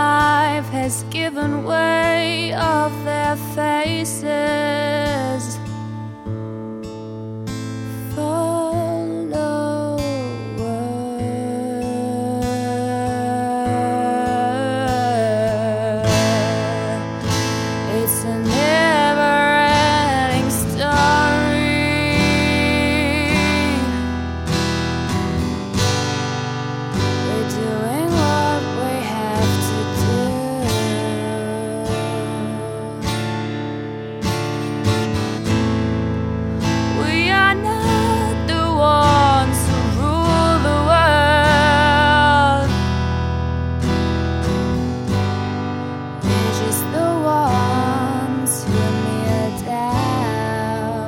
life has given way of their faces. It's a never-ending story. We're doing what we have to do. We are not the ones who rule the world. We're just the ones who kneel down.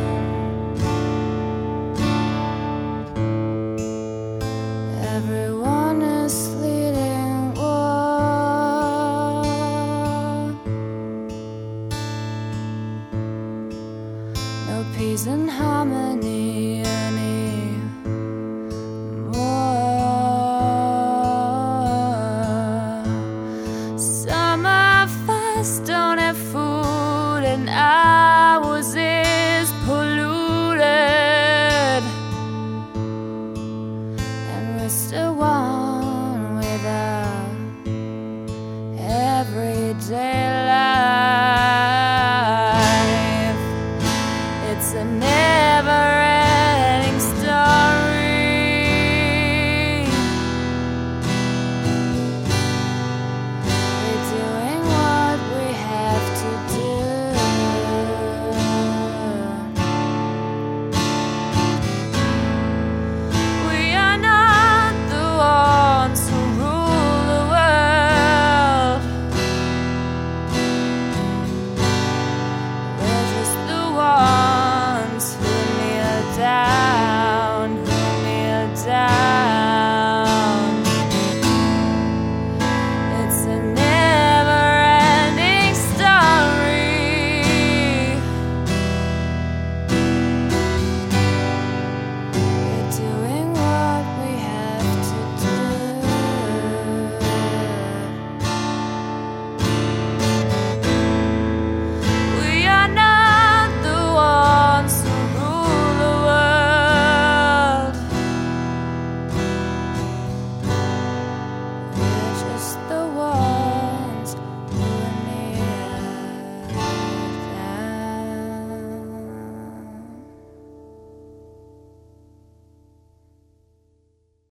Everyone is leading war. No peace and harmony.